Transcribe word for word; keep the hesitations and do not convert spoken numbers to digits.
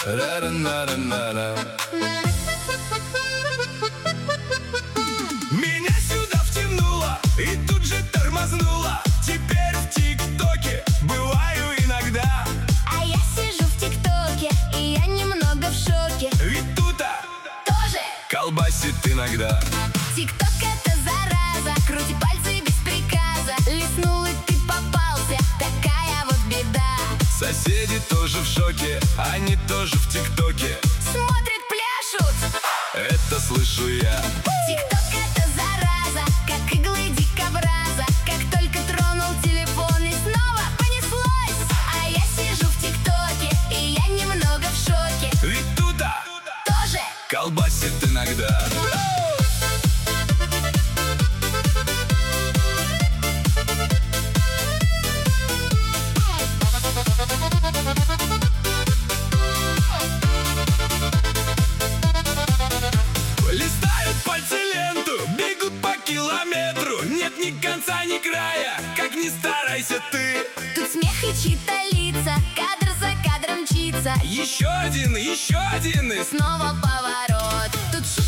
Ра-ра-на-ра-на-ра. Меня сюда втянуло и тут же тормознуло. Теперь в ТикТоке бываю иногда. А я сижу в ТикТоке, и я немного в шоке. Ведь тут-то Тоже колбасит иногда. ТикТок — это зараза, крути пальцы без приказа. Лиснул и ты попался, такая вот беда. Соседи тоже в шоке, они тоже в ТикТоке. Смотрят, пляшут, Это слышу я. ТикТок — это зараза, как иглы дикобраза. Как только тронул телефон, и снова понеслось. А я сижу в ТикТоке, и я немного в шоке. Ведь тут-то Тоже колбасит иногда. Листают пальцы ленту, бегут по километру. Нет ни конца, ни края, как ни старайся ты. тут смех и чьи-то лица, кадр за кадром мчится. Еще один, еще один и Снова поворот, тут шум